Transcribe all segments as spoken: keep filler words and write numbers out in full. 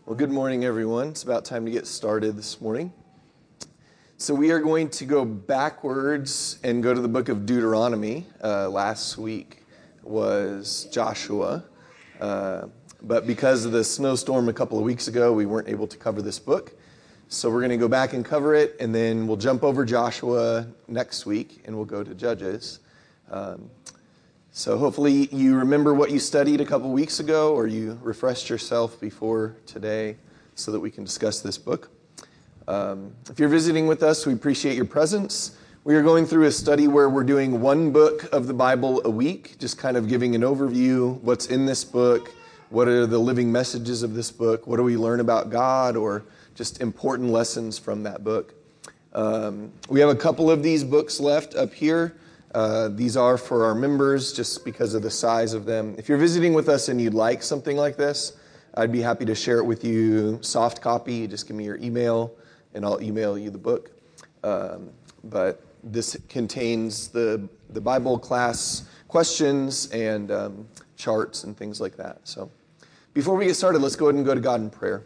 Well, good morning, everyone. It's about time to get started this morning. So we are going to go backwards and go to the book of Deuteronomy. Uh, last week was Joshua, uh, but because of the snowstorm a couple of weeks ago, we weren't able to cover this book. So we're going to go back and cover it, and then we'll jump over Joshua next week, and we'll go to Judges. Um, So hopefully you remember what you studied a couple weeks ago, or you refreshed yourself before today so that we can discuss this book. Um, if you're visiting with us, we appreciate your presence. We are going through a study where we're doing one book of the Bible a week, just kind of giving an overview, what's in this book, what are the living messages of this book, what do we learn about God, or just important lessons from that book. Um, we have a couple of these books left up here. Uh, these are for our members just because of the size of them. If you're visiting with us and you'd like something like this, I'd be happy to share it with you soft copy. Just give me your email and I'll email you the book. Um, but this contains the, the Bible class questions and um, charts and things like that. So before we get started, let's go ahead and go to God in prayer.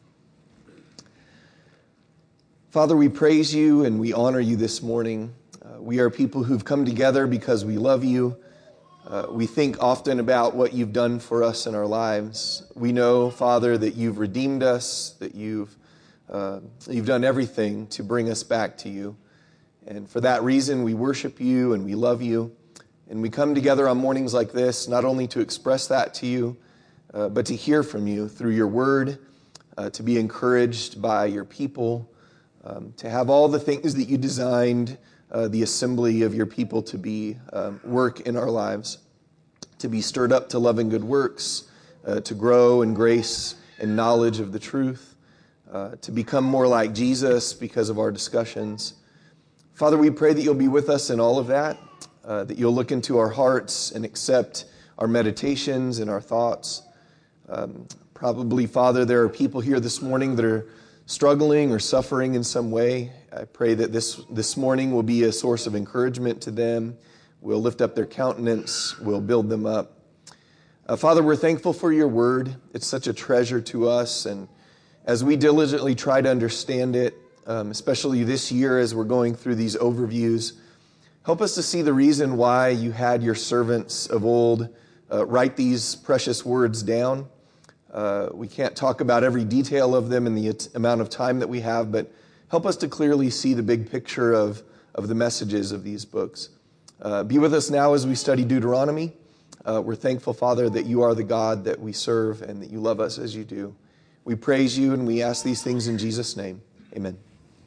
Father, we praise you and we honor you this morning. Uh, we are people who've come together because we love you. Uh, we think often about what you've done for us in our lives. We know, Father, that you've redeemed us, that you've uh, you've done everything to bring us back to you. And for that reason, we worship you and we love you. And we come together on mornings like this, not only to express that to you, uh, but to hear from you through your word, uh, to be encouraged by your people, um, to have all the things that you designed Uh, the assembly of your people to be um, work in our lives, to be stirred up to love and good works, uh, to grow in grace and knowledge of the truth, uh, to become more like Jesus because of our discussions. Father, we pray that you'll be with us in all of that, uh, that you'll look into our hearts and accept our meditations and our thoughts. Um, probably, Father, there are people here this morning that are struggling or suffering in some way. I pray that this, this morning will be a source of encouragement to them. We'll lift up their countenance. We'll build them up. Uh, Father, we're thankful for your word. It's such a treasure to us. And as we diligently try to understand it, um, especially this year as we're going through these overviews, help us to see the reason why you had your servants of old uh, write these precious words down. Uh, we can't talk about every detail of them in the at- amount of time that we have, but help us to clearly see the big picture of, of the messages of these books. Uh, be with us now as we study Deuteronomy. Uh, we're thankful, Father, that you are the God that we serve and that you love us as you do. We praise you and we ask these things in Jesus' name. Amen.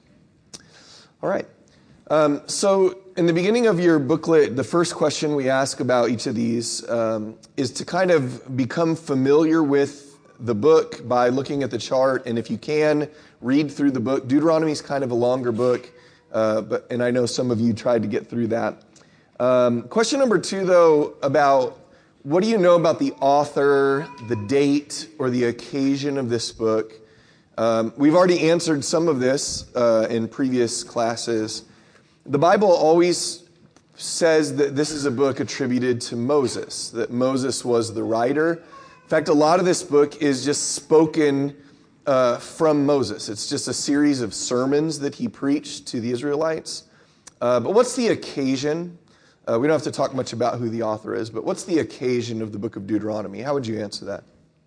All right. Um, so in the beginning of your booklet, the first question we ask about each of these um, is to kind of become familiar with the book by looking at the chart, and if you can, read through the book. Deuteronomy is kind of a longer book, uh, but and I know some of you tried to get through that. Um, question number two, though, about what do you know about the author, the date, or the occasion of this book? Um, we've already answered some of this uh, in previous classes. The Bible always says that this is a book attributed to Moses, that Moses was the writer. In fact, a lot of this book is just spoken uh, from Moses. It's just a series of sermons that he preached to the Israelites. Uh, but what's the occasion? Uh, we don't have to talk much about who the author is, but what's the occasion of the book of Deuteronomy? How would you answer that?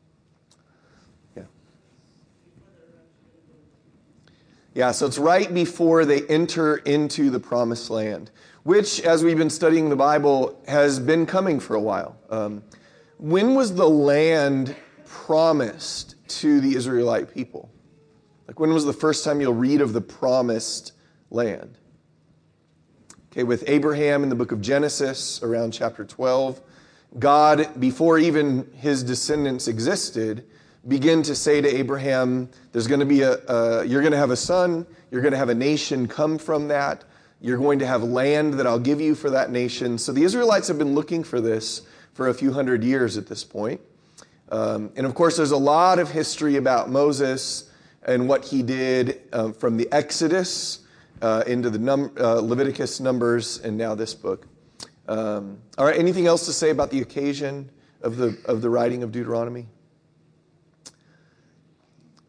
Yeah. Yeah, so it's right before they enter into the promised land, which, as we've been studying the Bible, has been coming for a while. Um, When was the land promised to the Israelite people? Like, when was the first time you'll read of the promised land? Okay, with Abraham in the book of Genesis, around chapter twelve, God, before even his descendants existed, began to say to Abraham, there's going to be a, uh, you're going to have a son, you're going to have a nation come from that, you're going to have land that I'll give you for that nation. So the Israelites have been looking for this for a few hundred years at this point. Um, and of course, there's a lot of history about Moses and what he did um, from the Exodus uh, into the num- uh, Leviticus, Numbers, and now this book. Um, all right, anything else to say about the occasion of the of the writing of Deuteronomy?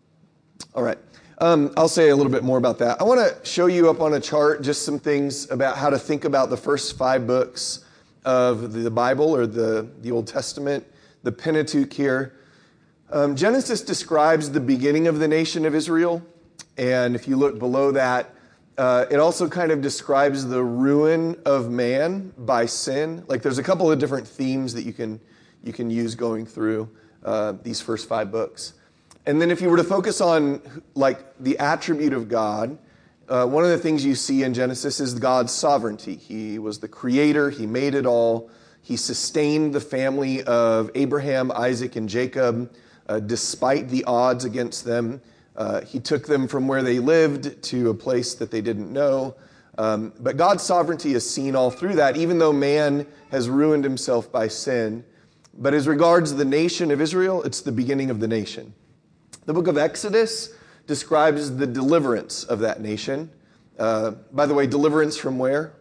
All right. Um, I'll say a little bit more about that. I want to show you up on a chart just some things about how to think about the first five books of the Bible or the, the Old Testament, the Pentateuch here. Um, Genesis describes the beginning of the nation of Israel. And if you look below that, uh, it also kind of describes the ruin of man by sin. Like there's a couple of different themes that you can, you can use going through uh, these first five books. And then if you were to focus on like the attribute of God, uh, one of the things you see in Genesis is God's sovereignty. He was the creator. He made it all. He sustained the family of Abraham, Isaac, and Jacob uh, despite the odds against them. Uh, he took them from where they lived to a place that they didn't know. Um, but God's sovereignty is seen all through that, even though man has ruined himself by sin. But as regards the nation of Israel, it's the beginning of the nation. The book of Exodus describes the deliverance of that nation. Uh, by the way, deliverance from where?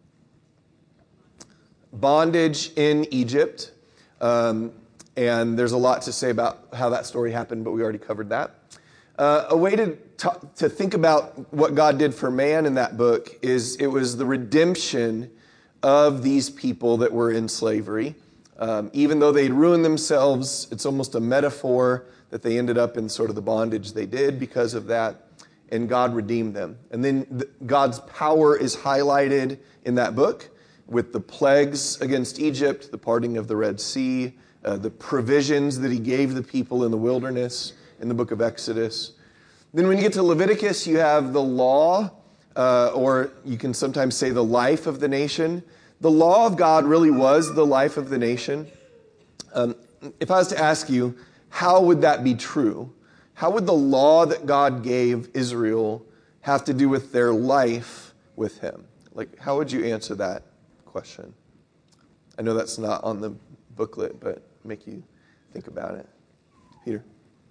Bondage in Egypt. Um, and there's a lot to say about how that story happened, but we already covered that. Uh, a way to, ta- to think about what God did for man in that book is it was the redemption of these people that were in slavery. Um, even though they'd ruined themselves, it's almost a metaphor that they ended up in sort of the bondage they did because of that, and God redeemed them. And then the, God's power is highlighted in that book with the plagues against Egypt, the parting of the Red Sea, uh, the provisions that he gave the people in the wilderness in the book of Exodus. Then when you get to Leviticus, you have the law, uh, or you can sometimes say the life of the nation. The law of God really was the life of the nation. Um, if I was to ask you, how would that be true? How would the law that God gave Israel have to do with their life with him? Like, how would you answer that question? I know that's not on the booklet, but make you think about it. Peter?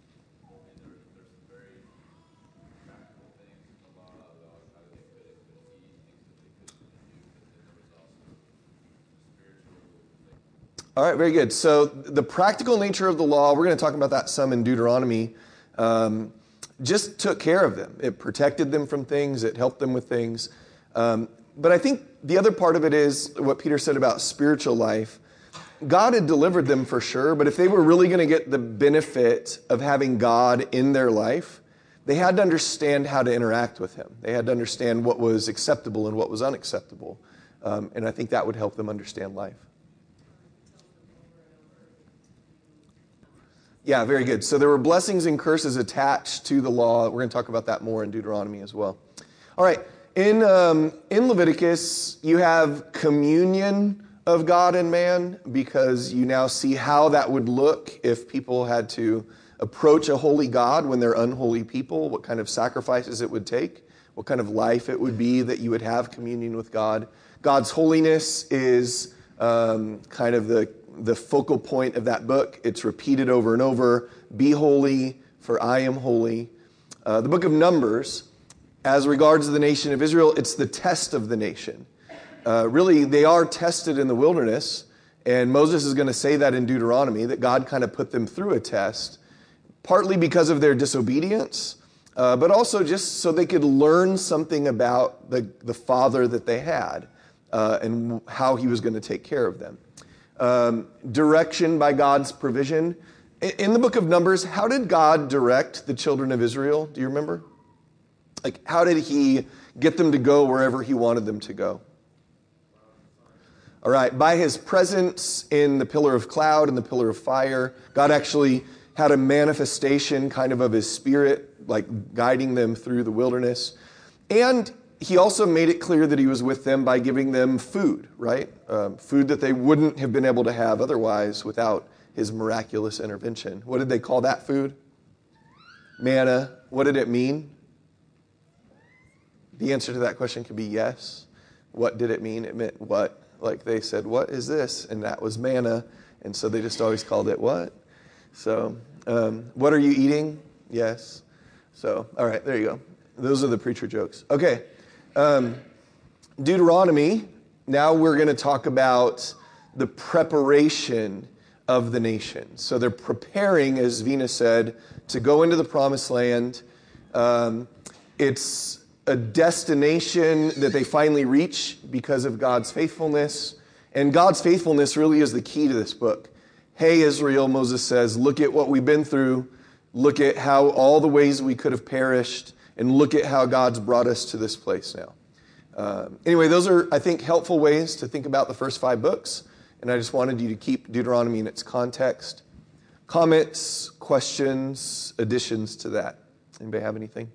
All right, very good. So the practical nature of the law, we're going to talk about that some in Deuteronomy, um, just took care of them. It protected them from things. It helped them with things. Um, but I think the other part of it is what Peter said about spiritual life. God had delivered them for sure, but if they were really going to get the benefit of having God in their life, they had to understand how to interact with him. They had to understand what was acceptable and what was unacceptable. Um, and I think that would help them understand life. Yeah, very good. So there were blessings and curses attached to the law. We're going to talk about that more in Deuteronomy as well. All right. In um, in Leviticus, you have communion of God and man because you now see how that would look if people had to approach a holy God when they're unholy people, what kind of sacrifices it would take, what kind of life it would be that you would have communion with God. God's holiness is um, kind of the the focal point of that book. It's repeated over and over. Be holy, for I am holy. Uh, the book of Numbers, as regards the nation of Israel, it's the test of the nation. Uh, really, they are tested in the wilderness, and Moses is going to say that in Deuteronomy, that God kind of put them through a test, partly because of their disobedience, uh, but also just so they could learn something about the, the Father that they had uh, and how he was going to take care of them. Um, direction by God's provision. In the book of Numbers, how did God direct the children of Israel? Do you remember? Like, how did he get them to go wherever he wanted them to go? All right, by his presence in the pillar of cloud and the pillar of fire, God actually had a manifestation kind of of his spirit, like guiding them through the wilderness. And he also made it clear that he was with them by giving them food, right? Um, food that they wouldn't have been able to have otherwise without his miraculous intervention. What did they call that food? Manna. What did it mean? The answer to that question could be yes. What did it mean? It meant what? Like they said, what is this? And that was manna. And so they just always called it what? So, um, what are you eating? Yes. So, all right, there you go. Those are the preacher jokes. Okay. Um, Deuteronomy, now we're going to talk about the preparation of the nation. So they're preparing, as Vina said, to go into the promised land. Um, it's a destination that they finally reach because of God's faithfulness. And God's faithfulness really is the key to this book. Hey, Israel, Moses says, look at what we've been through. Look at how all the ways we could have perished. And look at how God's brought us to this place now. Um, anyway, those are, I think, helpful ways to think about the first five books. And I just wanted you to keep Deuteronomy in its context. Comments, questions, additions to that? Anybody have anything?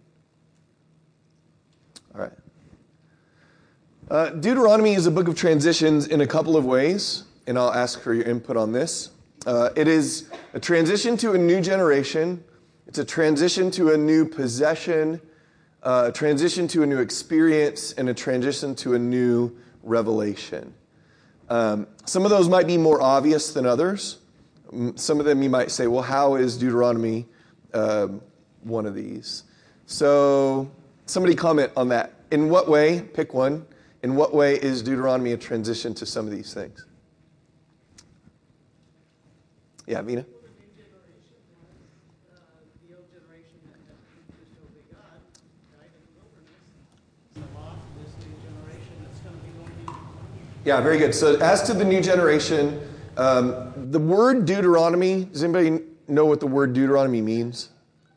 All right. Uh, Deuteronomy is a book of transitions in a couple of ways, and I'll ask for your input on this. Uh, it is a transition to a new generation. It's a transition to a new possession, uh, a transition to a new experience, and a transition to a new revelation. Um, some of those might be more obvious than others. Some of them you might say, well, how is Deuteronomy uh, one of these? So somebody comment on that. In what way, pick one, in what way is Deuteronomy a transition to some of these things? Yeah, Vina? Yeah, very good. So as to the new generation, um, the word Deuteronomy, does anybody know what the word Deuteronomy means?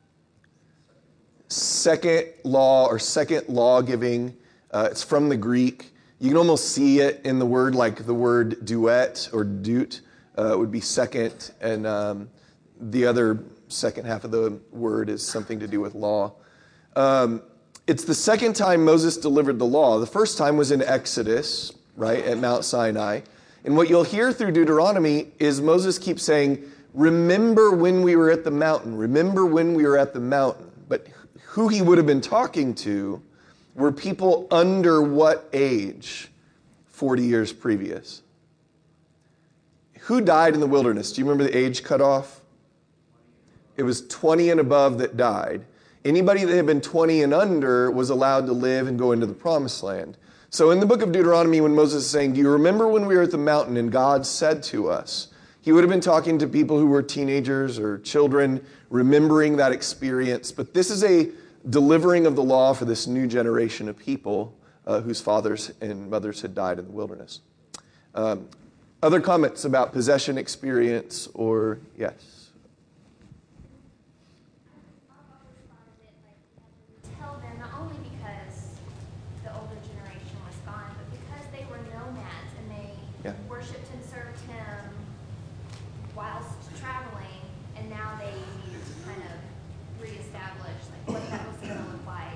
Second law or second law giving. Uh, it's from the Greek. You can almost see it in the word, like the word duet or dut uh, would be second, and um, the other second half of the word is something to do with law. Um, it's the second time Moses delivered the law. The first time was in Exodus, right, at Mount Sinai. And what you'll hear through Deuteronomy is Moses keeps saying, remember when we were at the mountain. Remember when we were at the mountain. But who he would have been talking to were people under what age forty years previous? Who died in the wilderness? Do you remember the age cutoff? It was twenty and above that died. Anybody that had been twenty and under was allowed to live and go into the promised land. So in the book of Deuteronomy, when Moses is saying, do you remember when we were at the mountain and God said to us, he would have been talking to people who were teenagers or children, remembering that experience. But this is a delivering of the law for this new generation of people uh, whose fathers and mothers had died in the wilderness. Um, other comments about possession experience or, yes? Yeah. Worshipped and served him whilst traveling, and now they need to kind of reestablish like what that was going to look like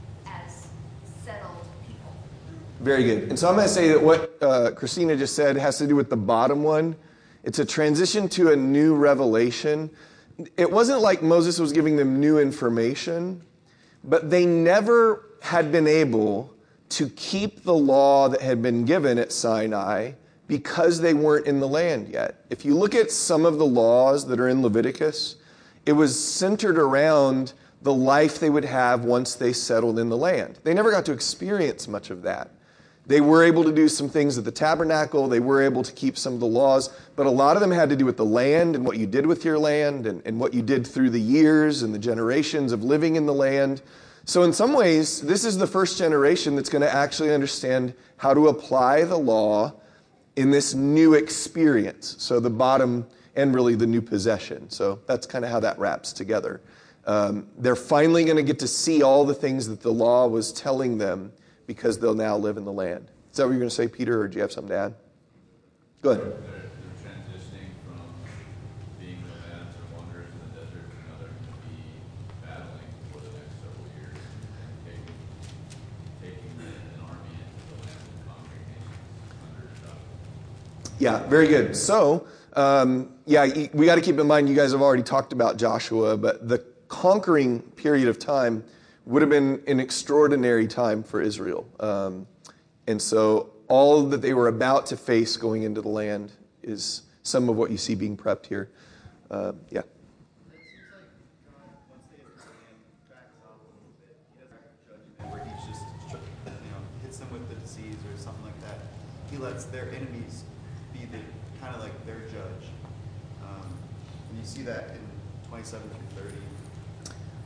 as settled people. Very good. And so I'm going to say that what uh, Christina just said has to do with the bottom one. It's a transition to a new revelation. It wasn't like Moses was giving them new information, but they never had been able to keep the law that had been given at Sinai because they weren't in the land yet. If you look at some of the laws that are in Leviticus, it was centered around the life they would have once they settled in the land. They never got to experience much of that. They were able to do some things at the tabernacle. They were able to keep some of the laws, but a lot of them had to do with the land and what you did with your land and, and what you did through the years and the generations of living in the land. So in some ways, this is the first generation that's going to actually understand how to apply the law in this new experience. So the bottom and really the new possession. So that's kind of how that wraps together. Um, they're finally going to get to see all the things that the law was telling them because they'll now live in the land. Is that what you're going to say, Peter, or do you have something to add? Go ahead. They're transitioning from being nomads or wanderers in the desert to now they're going to be battling for the next several years and taking, taking an army into the land and conquering nations under Joshua. Yeah, very good. So, um, yeah, we got to keep in mind, you guys have already talked about Joshua, but the conquering period of time would have been an extraordinary time for Israel. Um, and so all that they were about to face going into the land is some of what you see being prepped here. Uh, yeah. It seems like God, once they hit the land, backs off a little bit. He doesn't judge them where he just, you know, hits them with the disease or something like that. He lets their enemies be the kind of like their judge. Um, and you see that in twenty-seven through thirty.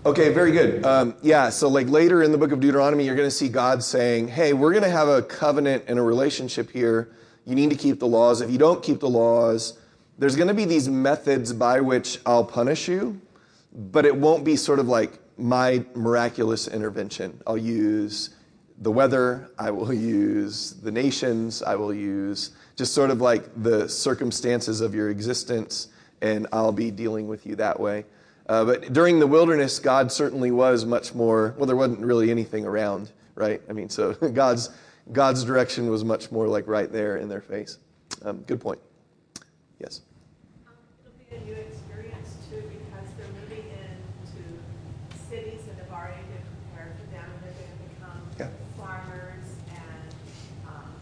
Okay, very good. Um, yeah, so like later in the book of Deuteronomy, you're going to see God saying, hey, we're going to have a covenant and a relationship here. You need to keep the laws. If you don't keep the laws, there's going to be these methods by which I'll punish you, but it won't be sort of like my miraculous intervention. I'll use the weather, I will use the nations, I will use just sort of like the circumstances of your existence, and I'll be dealing with you that way. Uh, but during the wilderness, God certainly was much more, well, there wasn't really anything around, right? I mean, so God's God's direction was much more like right there in their face. Um, good point. Yes? Um, it'll be a new experience, too, because they're moving into cities that have already been prepared for them. They're going to become Yeah. farmers, and um,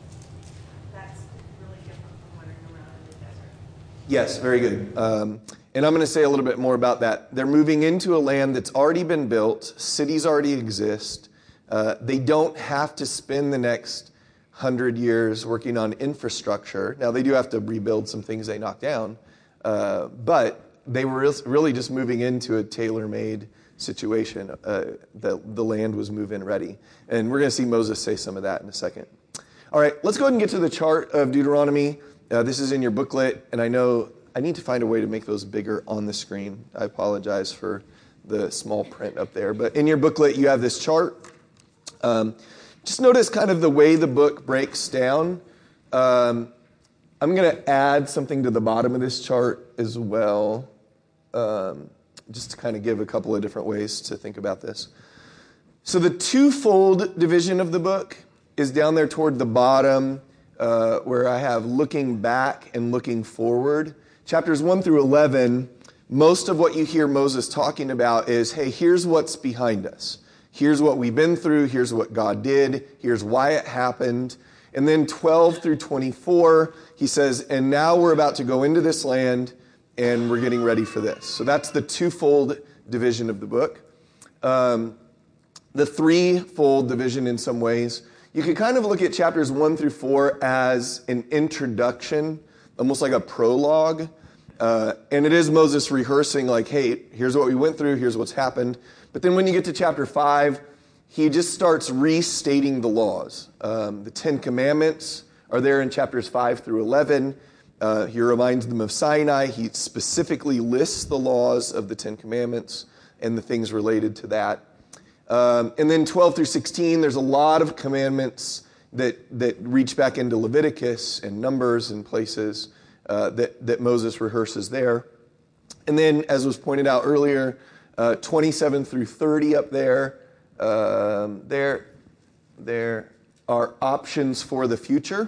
that's really different from wandering around in the desert. Yes, very good. Um, and I'm going to say a little bit more about that. They're moving into a land that's already been built. Cities already exist. Uh, they don't have to spend the next hundred years working on infrastructure. Now, they do have to rebuild some things they knocked down. Uh, but they were really just moving into a tailor-made situation. Uh, the, the land was move-in ready. And we're going to see Moses say some of that in a second. All right, let's go ahead and get to the chart of Deuteronomy. Uh, this is in your booklet, and I know I need to find a way to make those bigger on the screen. I apologize for the small print up there. But in your booklet, you have this chart. Um, just notice kind of the way the book breaks down. Um, I'm going to add something to the bottom of this chart as well, um, just to kind of give a couple of different ways to think about this. So the twofold division of the book is down there toward the bottom, uh, where I have looking back and looking forward. Chapters one through eleven, most of what you hear Moses talking about is, hey, here's what's behind us. Here's what we've been through. Here's what God did. Here's why it happened. And then twelve through twenty-four, he says, and now we're about to go into this land, and we're getting ready for this. So that's the twofold division of the book. Um, the threefold division in some ways, you could kind of look at chapters one through four as an introduction, almost like a prologue. Uh, and it is Moses rehearsing like, hey, here's what we went through, here's what's happened. But then when you get to chapter five, he just starts restating the laws. Um, the Ten Commandments are there in chapters five through eleven. Uh, he reminds them of Sinai. He specifically lists the laws of the Ten Commandments and the things related to that. Um, and then twelve through sixteen, there's a lot of commandments that, that reach back into Leviticus and Numbers and places uh, that, that Moses rehearses there. And then, as was pointed out earlier, uh, twenty-seven through thirty up there, um, there, there are options for the future.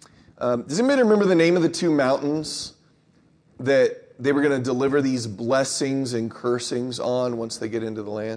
Um, does anybody remember the name of the two mountains that they were going to deliver these blessings and cursings on once they get into the land?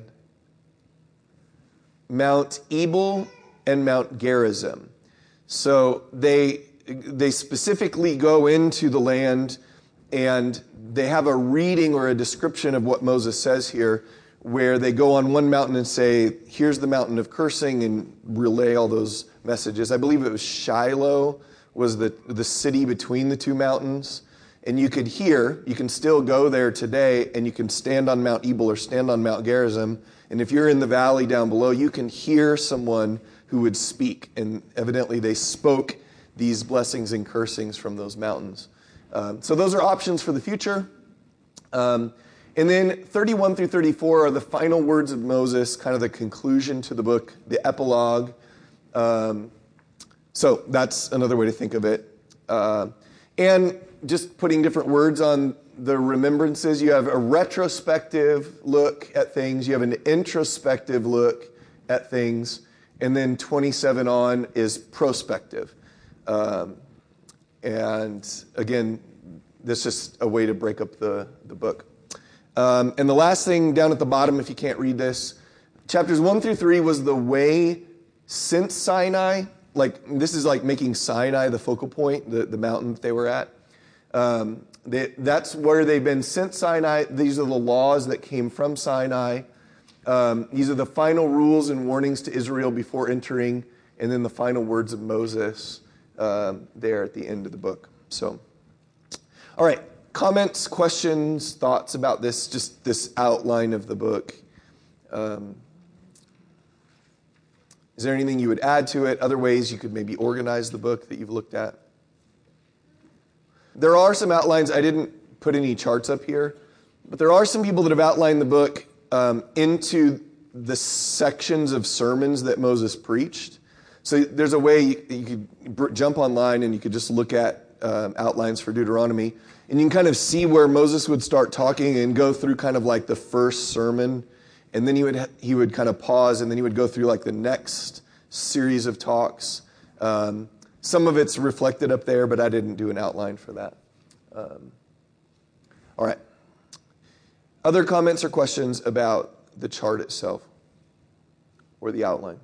Mount Ebal and Mount Gerizim. So they they specifically go into the land, and they have a reading or a description of what Moses says here, where they go on one mountain and say, here's the mountain of cursing, and relay all those messages. I believe it was Shiloh was the, the city between the two mountains. And you could hear, you can still go there today, and you can stand on Mount Ebal or stand on Mount Gerizim. And if you're in the valley down below, you can hear someone who would speak. And evidently they spoke these blessings and cursings from those mountains. Um, so those are options for the future. Um, and then thirty-one through thirty-four are the final words of Moses, kind of the conclusion to the book, the epilogue. Um, so that's another way to think of it. Uh, and just putting different words on the remembrances, you have a retrospective look at things, you have an introspective look at things, and then twenty-seven on is prospective. Um, and again, this is just a way to break up the, the book. Um, and the last thing down at the bottom, if you can't read this, chapters one through three was the way since Sinai. Like, this is like making Sinai the focal point, the, the mountain that they were at. Um, they, that's where they've been since Sinai. These are the laws that came from Sinai. Um, these are the final rules and warnings to Israel before entering, and then the final words of Moses um, there at the end of the book. So, all right, comments, questions, thoughts about this, just this outline of the book Um, is there anything you would add to it? Other ways you could maybe organize the book that you've looked at? There are some outlines. I didn't put any charts up here, but there are some people that have outlined the book um, into the sections of sermons that Moses preached. So there's a way you, you could br- jump online and you could just look at um, outlines for Deuteronomy, and you can kind of see where Moses would start talking and go through kind of like the first sermon, and then he would he would kind of pause, and then he would go through like the next series of talks. Um, some of it's reflected up there, but I didn't do an outline for that. Um, all right. Other comments or questions about the chart itself or the outline?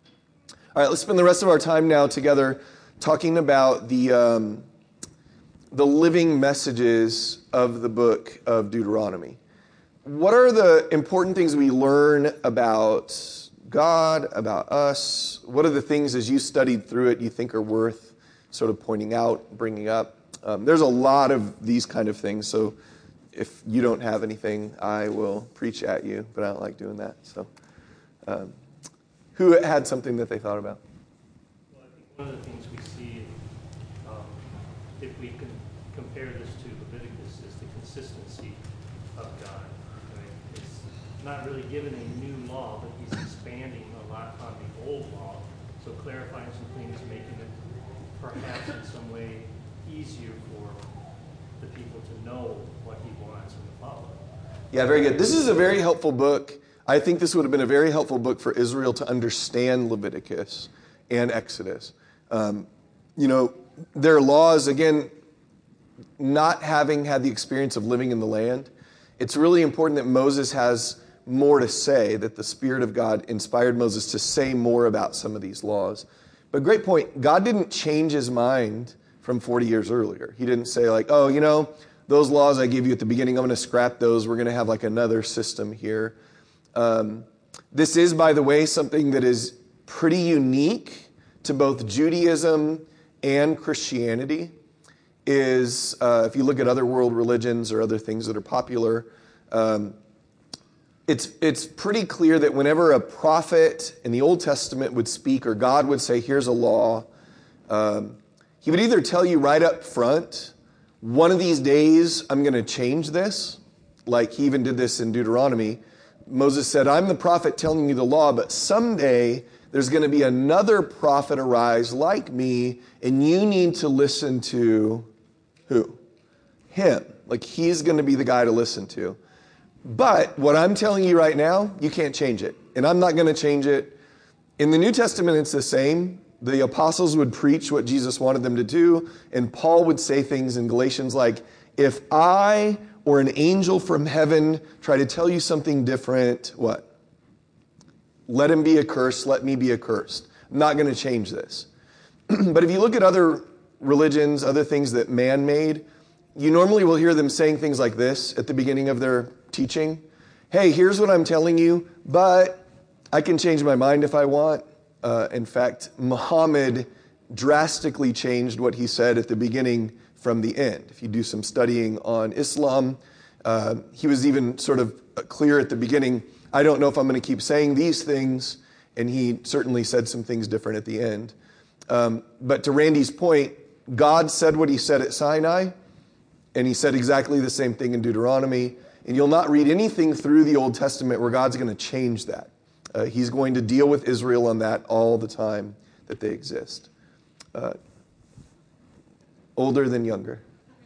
All right, let's spend the rest of our time now together talking about the um, the living messages of the book of Deuteronomy. What are the important things we learn about God, about us? What are the things as you studied through it you think are worth sort of pointing out, bringing up? Um, there's a lot of these kind of things, so if you don't have anything, I will preach at you, but I don't like doing that. So, um, who had something that they thought about? Well, I think one of the things we see, um, if we can compare this to Leviticus, is the consistency of God. Right? It's not really given a new law, but he's expanding a lot on the old law, so clarifying some things, making it perhaps in some way easier for the people to know what he wants and to follow. Yeah, very good. This is a very helpful book. I think this would have been a very helpful book for Israel to understand Leviticus and Exodus. Um, you know, their laws, again, not having had the experience of living in the land, it's really important that Moses has more to say, that the Spirit of God inspired Moses to say more about some of these laws. But great point. God didn't change his mind from forty years earlier. He didn't say like, oh, you know, those laws I gave you at the beginning, I'm going to scrap those. We're going to have like another system here. Um, this is, by the way, something that is pretty unique to both Judaism and Christianity. Is uh, if you look at other world religions or other things that are popular, um, it's it's pretty clear that whenever a prophet in the Old Testament would speak or God would say, here's a law, um, he would either tell you right up front, one of these days I'm going to change this, like he even did this in Deuteronomy. Moses said, I'm the prophet telling you the law, but someday there's going to be another prophet arise like me, and you need to listen to who? Him. Like he's going to be the guy to listen to. But what I'm telling you right now, you can't change it. And I'm not going to change it. In the New Testament, it's the same. The apostles would preach what Jesus wanted them to do. And Paul would say things in Galatians like, if I or an angel from heaven try to tell you something different, what? Let him be accursed, let me be accursed. I'm not going to change this. But if you look at other religions, other things that man made, you normally will hear them saying things like this at the beginning of their teaching. Hey, here's what I'm telling you, but I can change my mind if I want. Uh, in fact, Muhammad drastically changed what he said at the beginning from the end. If you do some studying on Islam, uh, he was even sort of clear at the beginning, I don't know if I'm going to keep saying these things, and he certainly said some things different at the end. Um, but to Randy's point, God said what he said at Sinai, and he said exactly the same thing in Deuteronomy. And you'll not read anything through the Old Testament where God's going to change that. Uh, he's going to deal with Israel on that all the time that they exist. Uh, older than younger.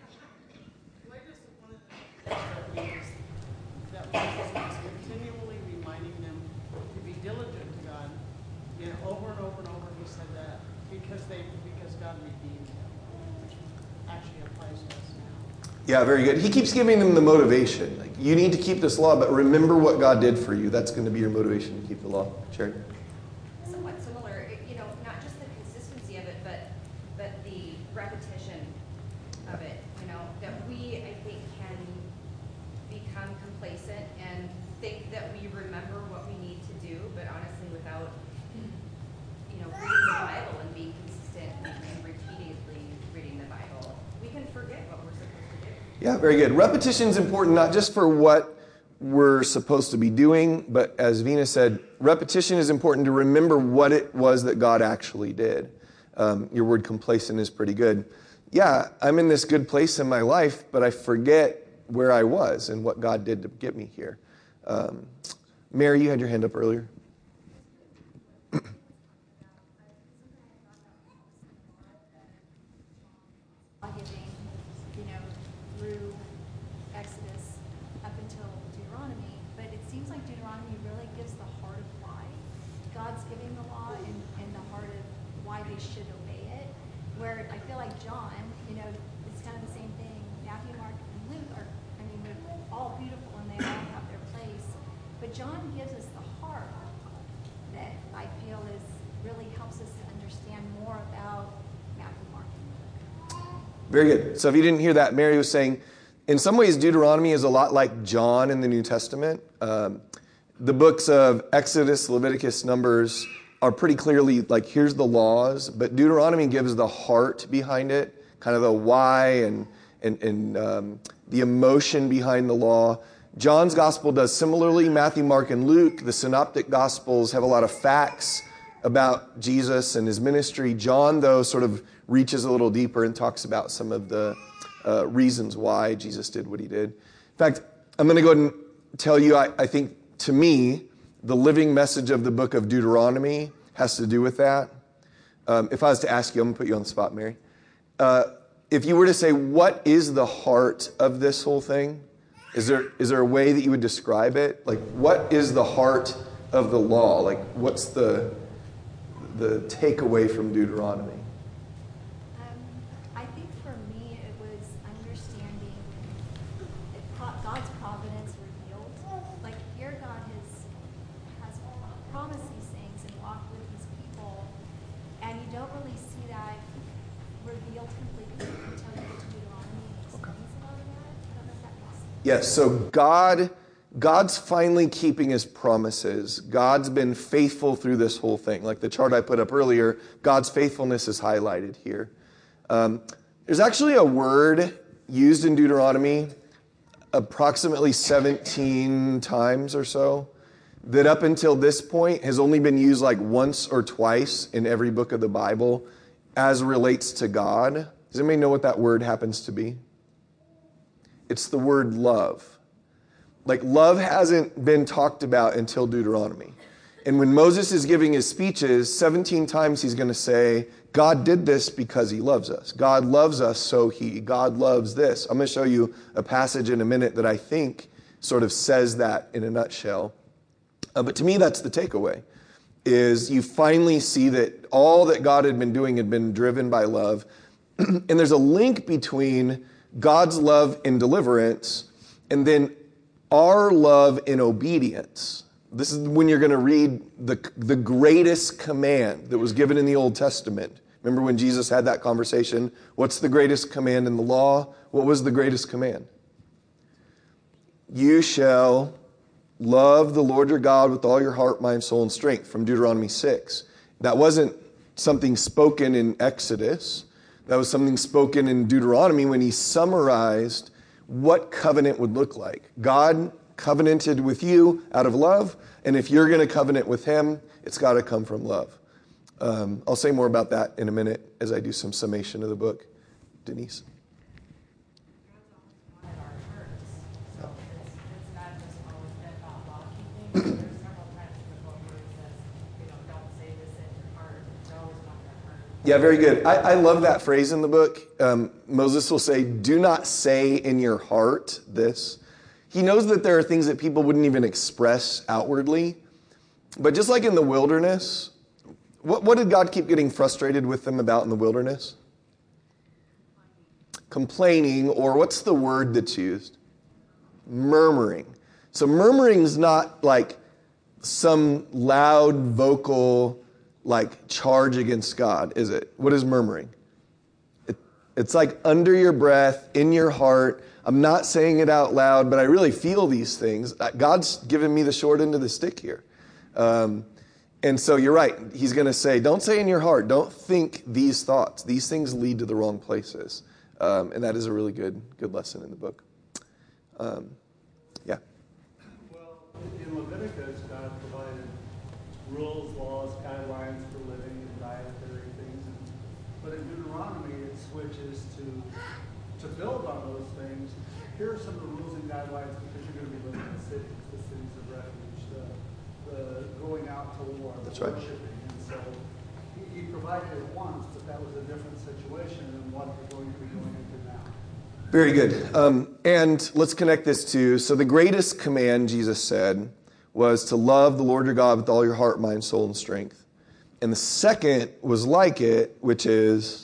That Moses was continually reminding them to be diligent to God. And over and over and over he said that because they because God redeemed them, which actually applies to us now. Yeah, very good. He keeps giving them the motivation. Like, you need to keep this law, but remember what God did for you. That's going to be your motivation to keep the law. Sherry? Somewhat similar, you know, not just the consistency of it, but but the repetition of it. You know, that we, I think, can become complacent and think that we remember what we need to do, but honestly, without, you know, reading the Bible and being consistent and repeatedly reading the Bible, we can forget what we're supposed to do. Yeah, very good. Repetition is important not just for what we're supposed to be doing, but as Vina said, repetition is important to remember what it was that God actually did. Um, your word complacent is pretty good. Yeah, I'm in this good place in my life, but I forget where I was and what God did to get me here. Um, Mary, you had your hand up earlier. Giving, you know, through Exodus up until Deuteronomy, but it seems like Deuteronomy really gives the heart of why God's giving the law and, and the heart of why they should obey it. Where I feel like John, you know, it's kind of the same thing. Matthew, Mark, and Luke are, I mean, they're all beautiful and they all have their place. But John gives us the heart that I feel is really helps us to understand more about Matthew, Mark, and Luke. Very good. So if you didn't hear that, Mary was saying, in some ways, Deuteronomy is a lot like John in the New Testament. Um, the books of Exodus, Leviticus, Numbers are pretty clearly like, here's the laws, but Deuteronomy gives the heart behind it, kind of the why and, and, and um, the emotion behind the law. John's gospel does similarly. Matthew, Mark, and Luke, the synoptic gospels, have a lot of facts about Jesus and his ministry. John, though, sort of reaches a little deeper and talks about some of the uh, reasons why Jesus did what he did. In fact, I'm going to go ahead and tell you, I, I think, to me, the living message of the book of Deuteronomy has to do with that. Um, if I was to ask you, I'm going to put you on the spot, Mary. Uh, if you were to say, what is the heart of this whole thing? Is there is there a way that you would describe it? Like, what is the heart of the law? Like, what's the the takeaway from Deuteronomy? Um, I think for me it was understanding it, pro- God's providence revealed. Like here God has has promised these things and walked with these people, and you don't really see that revealed completely until you get to Deuteronomy and explains a lot of that. I don't know if that makes sense. Yes, so God, God's finally keeping his promises. God's been faithful through this whole thing. Like the chart I put up earlier, God's faithfulness is highlighted here. Um, there's actually a word used in Deuteronomy approximately seventeen times or so that up until this point has only been used like once or twice in every book of the Bible as relates to God. Does anybody know what that word happens to be? It's the word love. Like, love hasn't been talked about until Deuteronomy. And when Moses is giving his speeches, seventeen times he's going to say, God did this because he loves us. God loves us, so he, God loves this. I'm going to show you a passage in a minute that I think sort of says that in a nutshell. Uh, but to me, that's the takeaway, is you finally see that all that God had been doing had been driven by love. And there's a link between God's love in deliverance and then our love in obedience. This is when you're going to read the, the greatest command that was given in the Old Testament. Remember when Jesus had that conversation? What's the greatest command in the law? What was the greatest command? You shall love the Lord your God with all your heart, mind, soul, and strength, from Deuteronomy six. That wasn't something spoken in Exodus. That was something spoken in Deuteronomy when he summarized what covenant would look like. God covenanted with you out of love, and if you're going to covenant with him, it's got to come from love. Um, I'll say more about that in a minute as I do some summation of the book. Denise? God's always wanted our hearts, so it's, it's not just always been about law keeping. There's several times in the book where it says, you know, don't say this in your heart. They always want their heart. Yeah, very good. I, I love that phrase in the book. Um, Moses will say, do not say in your heart this. He knows that there are things that people wouldn't even express outwardly. But just like in the wilderness, what, what did God keep getting frustrated with them about in the wilderness? Complaining, or what's the word that's used? Murmuring. So murmuring is not like some loud vocal like charge against God, is it? What is murmuring? It, it's like under your breath, in your heart. I'm not saying it out loud, but I really feel these things. God's given me the short end of the stick here. Um, and so you're right. He's going to say, don't say in your heart. Don't think these thoughts. These things lead to the wrong places. Um, and that is a really good, good lesson in the book. Um, yeah. In Leviticus, God provided rules, laws, guidelines for living and dietary things. But in Deuteronomy, it switches to to build on those things. Here are some of the rules and guidelines because you're going to be living in cities, the cities of refuge, the, the going out to war, the That's right. worshiping. And so he, he provided it once, but that was a different situation than what we're going to be going into now. Very good. Um, and let's connect this to, so the greatest command Jesus said was to love the Lord your God with all your heart, mind, soul, and strength. And the second was like it, which is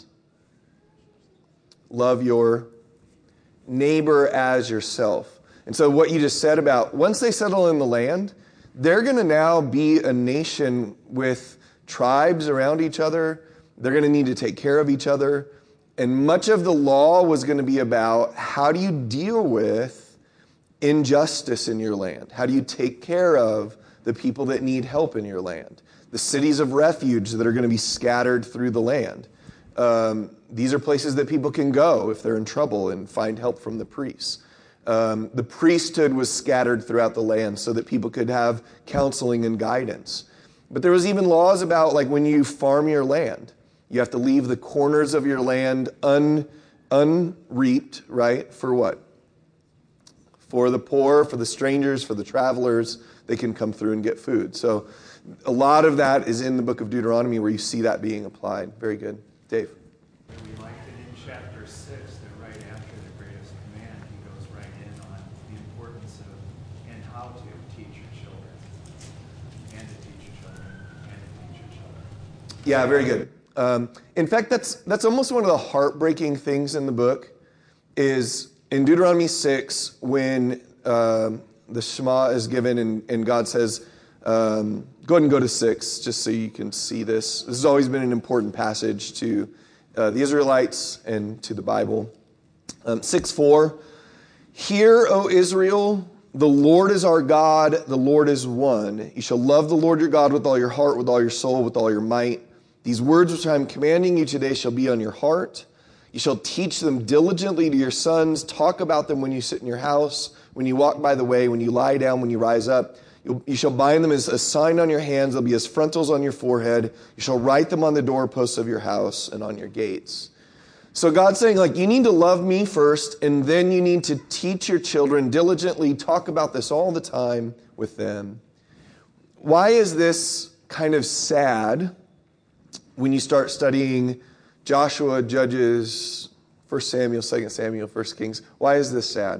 love your neighbor as yourself. And so what you just said about once they settle in the land, they're going to now be a nation with tribes around each other. They're going to need to take care of each other. And much of the law was going to be about how do you deal with injustice in your land? How do you take care of the people that need help in your land? The cities of refuge that are going to be scattered through the land. Um, these are places that people can go if they're in trouble and find help from the priests. Um, the priesthood was scattered throughout the land so that people could have counseling and guidance. But there was even laws about like when you farm your land, you have to leave the corners of your land un, unreaped, right? For what? For the poor, for the strangers, for the travelers, they can come through and get food. So a lot of that is in the book of Deuteronomy where you see that being applied. Very good. Dave. We like that in chapter six, that right after the greatest command, he goes right in on the importance of and how to teach your children, and to teach your children, and to teach your children. Yeah, very good. Um, in fact, that's that's almost one of the heartbreaking things in the book is in Deuteronomy six when um, the Shema is given and, and God says, um, go ahead and go to six just so you can see this. This has always been an important passage to uh, the Israelites and to the Bible. Um, six four, hear, O Israel, the Lord is our God, the Lord is one. You shall love the Lord your God with all your heart, with all your soul, with all your might. These words which I am commanding you today shall be on your heart. You shall teach them diligently to your sons. Talk about them when you sit in your house, when you walk by the way, when you lie down, when you rise up. You'll, you shall bind them as a sign on your hands. They'll be as frontals on your forehead. You shall write them on the doorposts of your house and on your gates. So God's saying, like, you need to love me first, and then you need to teach your children diligently. Talk about this all the time with them. Why is this kind of sad when you start studying Joshua, Judges, First Samuel, Second Samuel, First Kings? Why is this sad?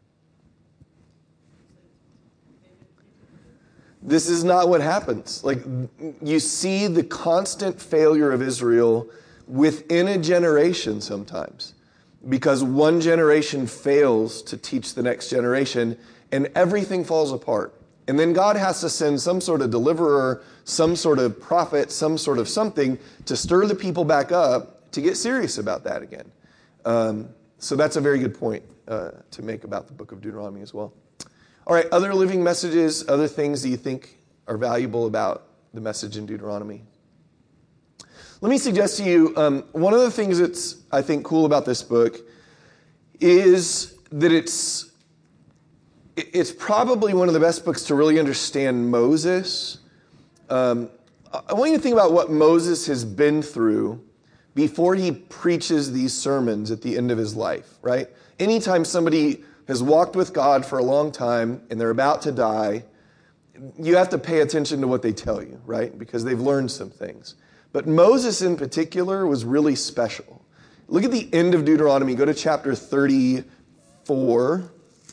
This is not what happens. Like, you see the constant failure of Israel within a generation sometimes, because one generation fails to teach the next generation and everything falls apart. And then God has to send some sort of deliverer, some sort of prophet, some sort of something to stir the people back up to get serious about that again. Um, so that's a very good point uh, to make about the book of Deuteronomy as well. All right, other living messages, other things that you think are valuable about the message in Deuteronomy. Let me suggest to you, um, one of the things that's, I think, cool about this book is that it's it's probably one of the best books to really understand Moses. Um, I want you to think about what Moses has been through before he preaches these sermons at the end of his life, right? Anytime somebody has walked with God for a long time and they're about to die, you have to pay attention to what they tell you, right? Because they've learned some things. But Moses in particular was really special. Look at the end of Deuteronomy. Go to chapter thirty-four.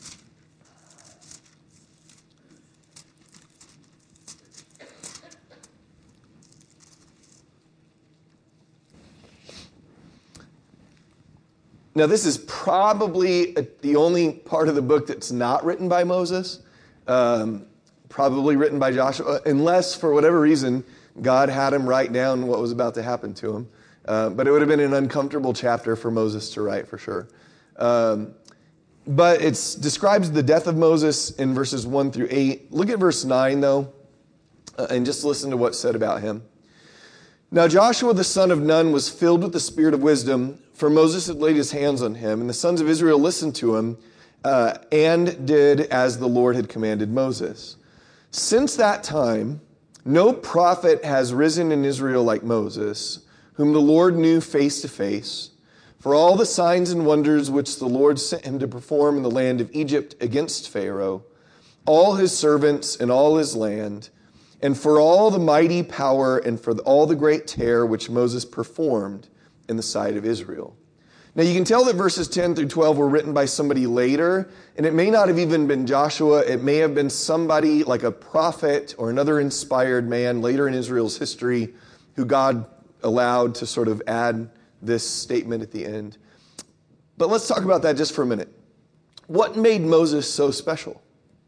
Now, this is probably the only part of the book that's not written by Moses, um, probably written by Joshua, unless for whatever reason God had him write down what was about to happen to him. Uh, but it would have been an uncomfortable chapter for Moses to write, for sure. Um, but it describes the death of Moses in verses one through eight. Look at verse nine, though, uh, and just listen to what's said about him. Now Joshua the son of Nun was filled with the spirit of wisdom, for Moses had laid his hands on him, and the sons of Israel listened to him uh, and did as the Lord had commanded Moses. Since that time, no prophet has risen in Israel like Moses, whom the Lord knew face to face, for all the signs and wonders which the Lord sent him to perform in the land of Egypt against Pharaoh, all his servants and all his land, and for all the mighty power and for all the great terror which Moses performed in the sight of Israel. Now you can tell that verses ten through twelve were written by somebody later, and it may not have even been Joshua. It may have been somebody like a prophet or another inspired man later in Israel's history who God allowed to sort of add this statement at the end. But let's talk about that just for a minute. What made Moses so special?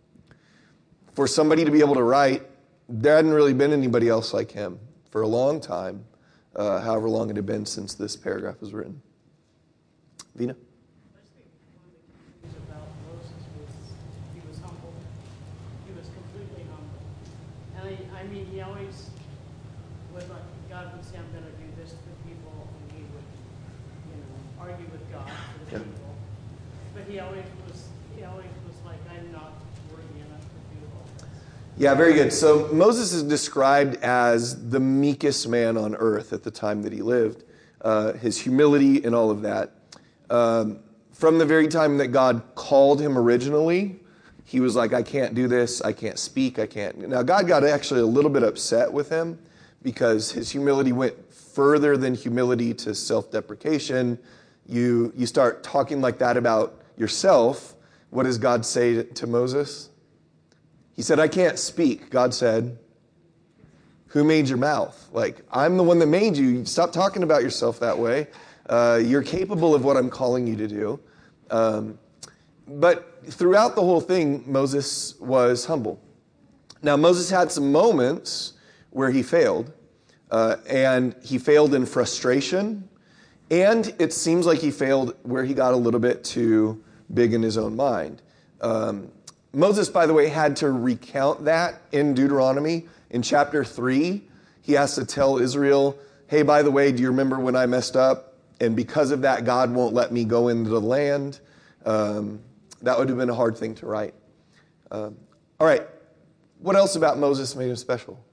For somebody to be able to write, there hadn't really been anybody else like him for a long time, uh, however long it had been since this paragraph was written. Vina? I think one of the things about Moses was he was humble. He was completely humble. And I, I mean, he always would like, God would say, I'm going to do this to the people, and he would, you know, argue with God for the Yeah. people. But he always was, he always was like, I'm not worthy enough to do all this. Yeah, very good. So Moses is described as the meekest man on earth at the time that he lived. Uh, his humility and all of that. Um, from the very time that God called him originally, he was like, I can't do this, I can't speak, I can't. Now, God got actually a little bit upset with him because his humility went further than humility to self-deprecation. You, you start talking like that about yourself. What does God say to, to Moses? He said, I can't speak. God said, who made your mouth? Like, I'm the one that made you. Stop talking about yourself that way. Uh, you're capable of what I'm calling you to do. Um, but throughout the whole thing, Moses was humble. Now, Moses had some moments where he failed. Uh, and he failed in frustration. And it seems like he failed where he got a little bit too big in his own mind. Um, Moses, by the way, had to recount that in Deuteronomy. In chapter three, he has to tell Israel, hey, by the way, do you remember when I messed up? And because of that, God won't let me go into the land. Um, that would have been a hard thing to write. Um, all right, what else about Moses made him special?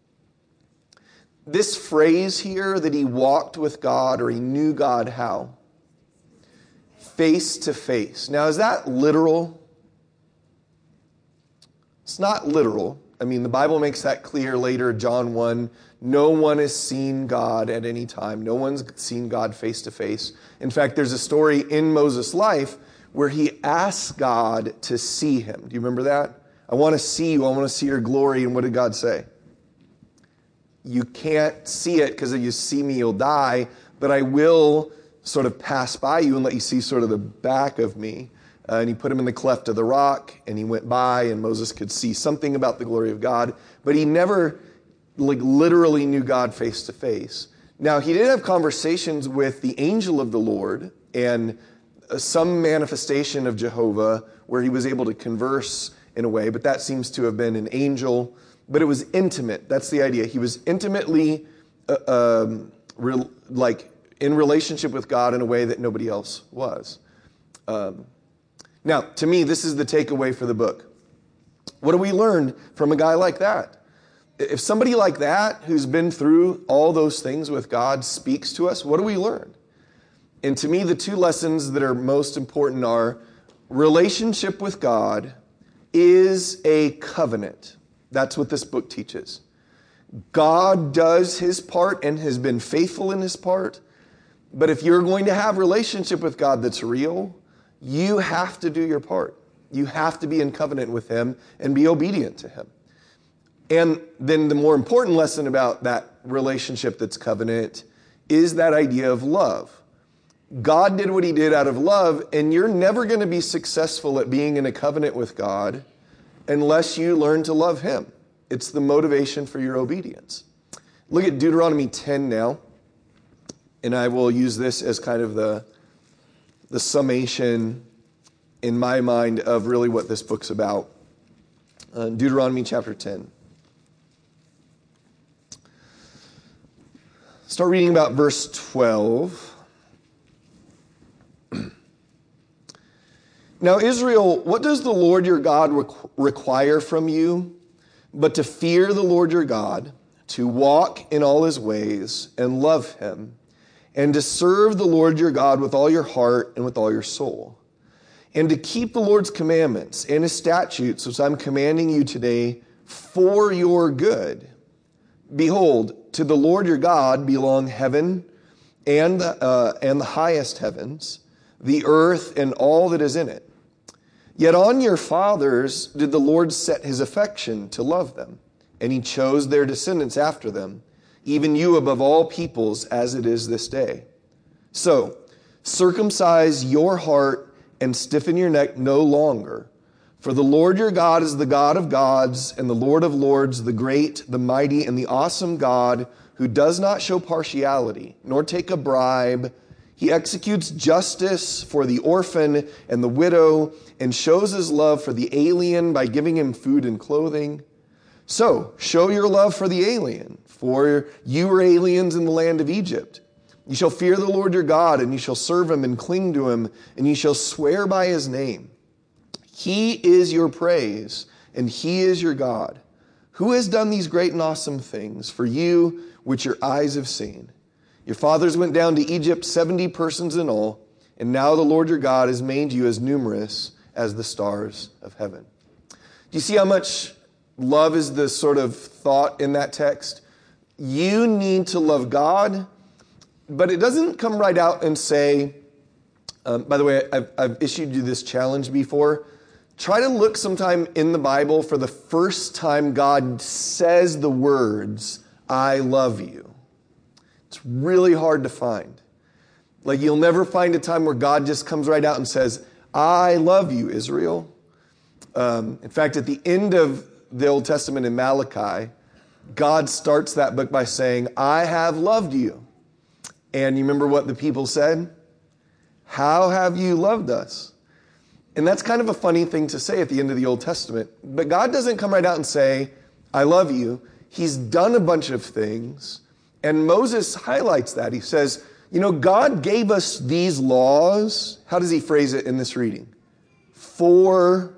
This phrase here that he walked with God, or he knew God how? Face to face. Now, is that literal? It's not literal. I mean, the Bible makes that clear later, John one. No one has seen God at any time. No one's seen God face to face. In fact, there's a story in Moses' life where he asks God to see him. Do you remember that? I want to see you. I want to see your glory. And what did God say? You can't see it because if you see me, you'll die. But I will sort of pass by you and let you see sort of the back of me. Uh, and he put him in the cleft of the rock, and he went by, and Moses could see something about the glory of God. But he never like literally knew God face to face. Now, he did have conversations with the angel of the Lord and uh, some manifestation of Jehovah where he was able to converse in a way, but that seems to have been an angel. But it was intimate. That's the idea. He was intimately uh, um, re- like in relationship with God in a way that nobody else was. Um, now, to me, this is the takeaway for the book. What do we learn from a guy like that? If somebody like that, who's been through all those things with God, speaks to us, what do we learn? And to me, the two lessons that are most important are relationship with God is a covenant. That's what this book teaches. God does his part and has been faithful in his part. But if you're going to have relationship with God that's real, you have to do your part. You have to be in covenant with him and be obedient to him. And then the more important lesson about that relationship that's covenant is that idea of love. God did what he did out of love, and you're never going to be successful at being in a covenant with God unless you learn to love him. It's the motivation for your obedience. Look at Deuteronomy ten now, and I will use this as kind of the, the summation in my mind of really what this book's about. Uh, Deuteronomy chapter ten. Start reading about verse twelve. Now, Israel, what does the Lord your God requ- require from you? but to fear the Lord your God, to walk in all his ways and love him, and to serve the Lord your God with all your heart and with all your soul, and to keep the Lord's commandments and his statutes, which I'm commanding you today for your good. Behold, to the Lord your God belong heaven and, uh, and the highest heavens, the earth and all that is in it. Yet on your fathers did the Lord set his affection to love them, and he chose their descendants after them, even you above all peoples, as it is this day. So, circumcise your heart and stiffen your neck no longer. For the Lord your God is the God of gods and the Lord of lords, the great, the mighty, and the awesome God, who does not show partiality, nor take a bribe. He executes justice for the orphan and the widow, and shows his love for the alien by giving him food and clothing. So, show your love for the alien, for you were aliens in the land of Egypt. You shall fear the Lord your God, and you shall serve him and cling to him, and you shall swear by his name. He is your praise, and he is your God, who has done these great and awesome things for you, which your eyes have seen. Your fathers went down to Egypt, seventy persons in all, and now the Lord your God has made you as numerous as the stars of heaven. Do you see how much love is the sort of thought in that text? You need to love God, but it doesn't come right out and say, um, by the way, I've, I've issued you this challenge before. Try to look sometime in the Bible for the first time God says the words, I love you. It's really hard to find. Like, you'll never find a time where God just comes right out and says, I love you, Israel. Um, in fact, at the end of the Old Testament in Malachi, God starts that book by saying, I have loved you. And you remember what the people said? How have you loved us? And that's kind of a funny thing to say at the end of the Old Testament. But God doesn't come right out and say, I love you. He's done a bunch of things. And Moses highlights that. He says, you know, God gave us these laws. How does he phrase it in this reading? For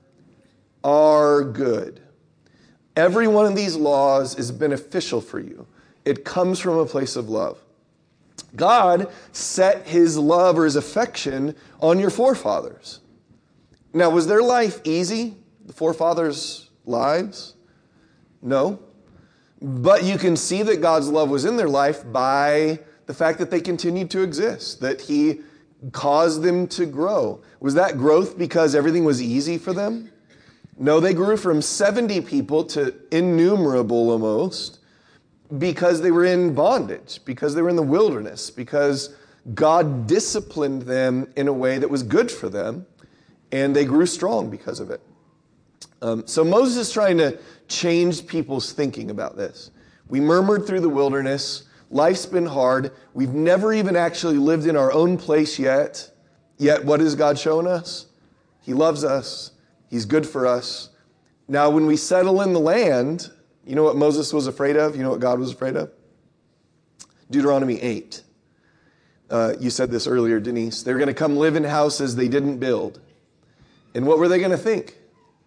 our good. Every one of these laws is beneficial for you. It comes from a place of love. God set his love or his affection on your forefathers. Now, was their life easy? The forefathers' lives? No. But you can see that God's love was in their life by the fact that they continued to exist, that he caused them to grow. Was that growth because everything was easy for them? No, they grew from seventy people to innumerable almost because they were in bondage, because they were in the wilderness, because God disciplined them in a way that was good for them, and they grew strong because of it. Um, so Moses is trying to change people's thinking about this. We murmured through the wilderness. Life's been hard. We've never even actually lived in our own place yet. Yet what has God shown us? He loves us. He's good for us. Now, when we settle in the land, you know what Moses was afraid of? You know what God was afraid of? Deuteronomy eight. Uh, you said this earlier, Denise. They're going to come live in houses they didn't build. And what were they going to think?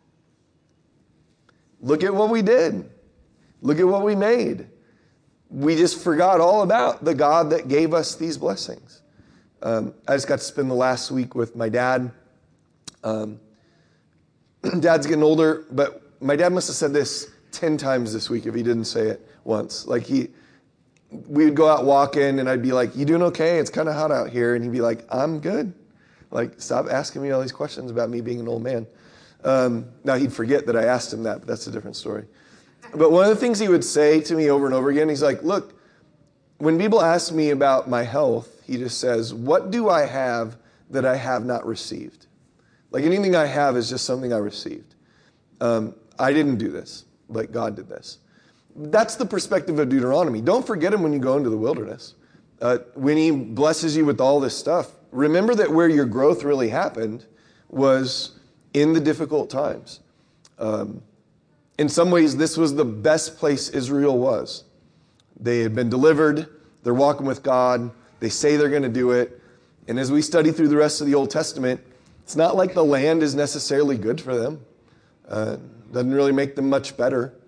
Look at what we did. Look at what we made. We just forgot all about the God that gave us these blessings. Um, I just got to spend the last week with my dad. Um, Dad's getting older, but my dad must have said this ten times this week if he didn't say it once. Like he, we would go out walking and I'd be like, you doing okay? It's kind of hot out here. And he'd be like, I'm good. Like, stop asking me all these questions about me being an old man. Um, now he'd forget that I asked him that, but that's a different story. But one of the things he would say to me over and over again, he's like, look, when people ask me about my health, he just says, what do I have that I have not received? Like anything I have is just something I received. Um, I didn't do this, like God did this. That's the perspective of Deuteronomy. Don't forget him when you go into the wilderness. Uh, when he blesses you with all this stuff, remember that where your growth really happened was in the difficult times. Um, in some ways, this was the best place Israel was. They had been delivered. They're walking with God. They say they're going to do it. And as we study through the rest of the Old Testament, it's not like the land is necessarily good for them. Uh, doesn't really make them much better.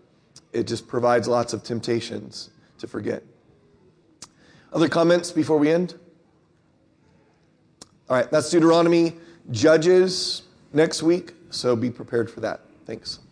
it just provides lots of temptations to forget. Other comments before we end? All right, that's Deuteronomy. Judges next week, so be prepared for that. Thanks.